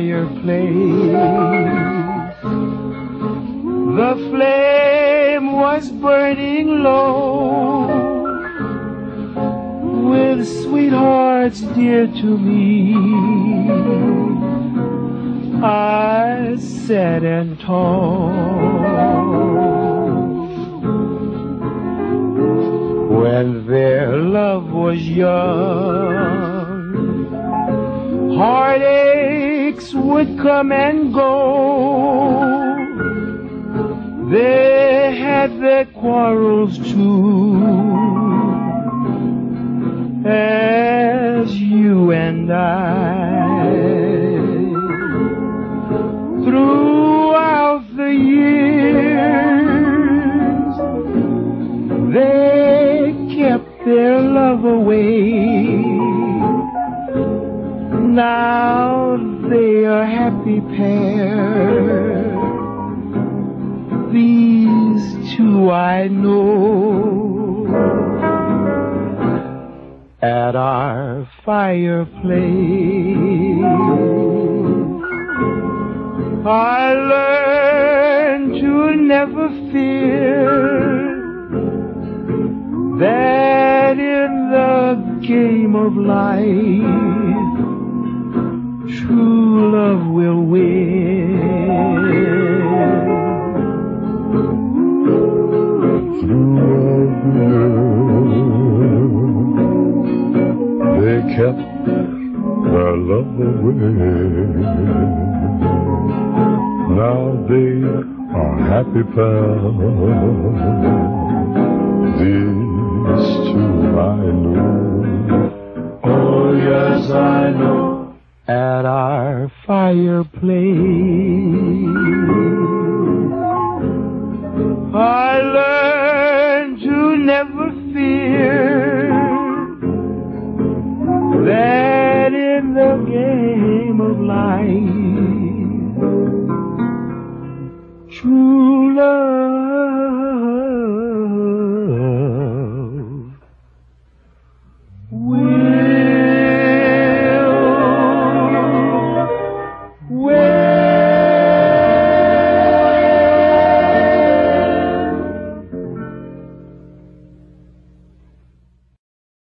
fireplace. The flame was burning low, with sweethearts dear to me. I sat and talked. When their love was young, heartaches would come and go. They had their quarrels too, as you and I. Throughout the years, they kept their love away. Now they are a happy pair. These two I know. At our fireplace, I learned to never fear that in the game of life, true love will win. They kept their love away. Now they are happy pals. These two I know. Oh yes, I know. At our fireplace, I learned to never fear that in the game of life,